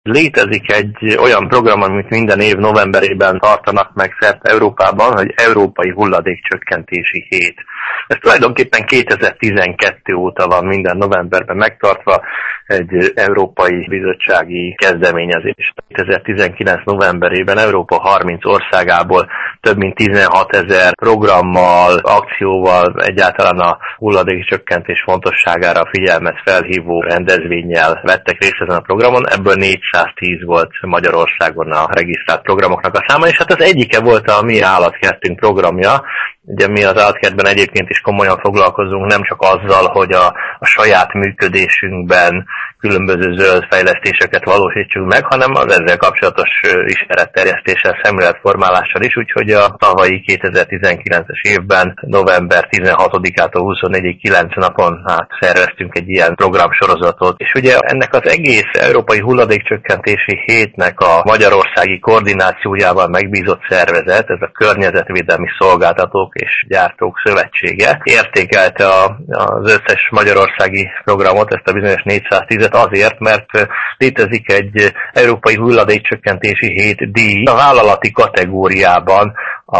Létezik egy olyan program, amit minden év novemberében tartanak meg szerte Európában, hogy Európai Hulladékcsökkentési Hét. Ez tulajdonképpen 2012 óta van minden novemberben megtartva, egy európai bizottsági kezdeményezés. 2019 novemberében Európa 30 országából több mint 16 000 programmal, akcióval, egyáltalán a hulladékcsökkentés fontosságára figyelmet felhívó rendezvénnyel vettek részt ezen a programon, ebből 410 volt Magyarországon a regisztrált programoknak a száma, és hát az egyike volt a mi állatkertünk programja. Ugye mi az állatkertben egyébként is komolyan foglalkozunk, nem csak azzal, hogy a saját működésünkben különböző zöld fejlesztéseket valósítsunk meg, hanem az ezzel kapcsolatos ismeretterjesztéssel, szemléletformálással is, úgyhogy a tavalyi 2019-es évben november 16-ától 24-ig 9 napon szerveztünk egy ilyen programsorozatot, és ugye ennek az egész Európai Hulladékcsökkentési Hétnek a magyarországi koordinációjával megbízott szervezet, ez a Környezetvédelmi Szolgáltatók és Gyártók Szövetsége értékelte az összes magyarországi programot, ezt a bizonyos 410-et azért, mert létezik egy Európai Hulladékcsökkentési Hét díj a vállalati kategóriában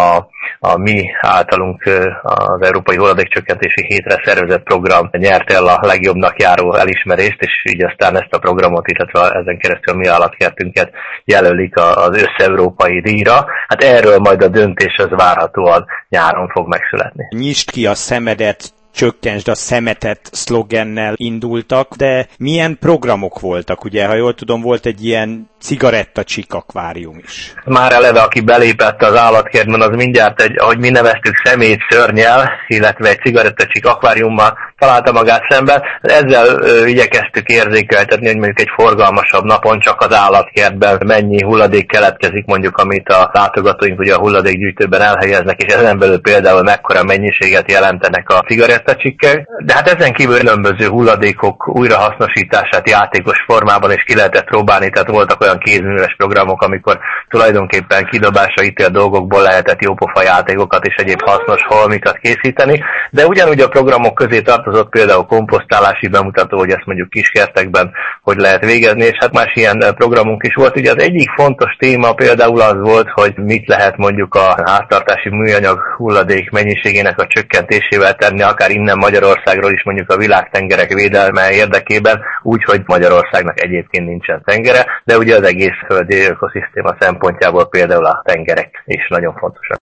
a mi általunk az Európai Hulladékcsökkentési Hétre szervezett program nyerte el a legjobbnak járó elismerést, és így aztán ezt a programot, illetve ezen keresztül a mi állatkertünket jelölik az összeurópai díjra. Hát erről majd a döntés az várhatóan nyáron fog megszületni. Nyisd ki a szemedet, csökkentsd a szemetet szlogennel indultak, de milyen programok voltak? Ugye, ha jól tudom, volt egy ilyen cigarettacsik akvárium is. Már eleve, aki belépett az állatkertben, az mindjárt ahogy mi neveztük, szemétszörnnyel, illetve egy cigarettacsik akváriummal találta magát szemben. Ezzel igyekeztük érzékeltetni, hogy mondjuk egy forgalmasabb napon csak az állatkertben mennyi hulladék keletkezik, mondjuk amit a látogatóink ugye a hulladékgyűjtőben elhelyeznek, és ezen belül például mekkora mennyiséget jelentenek a cigarettacsikkek. De hát ezen kívül különböző hulladékok újrahasznosítását játékos formában is ki lehetett próbálni, tehát voltak olyan kézműves programok, amikor tulajdonképpen kidobásra ítélt dolgokból lehetett jópofa játékokat és egyéb hasznos holmikat készíteni, de ugyanúgy a programok közé tartozott például komposztálási bemutató, hogy ezt mondjuk kiskertekben hogy lehet végezni, és hát más ilyen programunk is volt. Ugye az egyik fontos téma például az volt, hogy mit lehet mondjuk a háztartási műanyag hulladék mennyiségének a csökkentésével tenni, akár innen Magyarországról is mondjuk a világtengerek védelme érdekében, úgyhogy Magyarországnak egyébként nincsen tengere, de ugye az egész földi ökoszisztéma szempontjából például a tengerek is nagyon fontosak.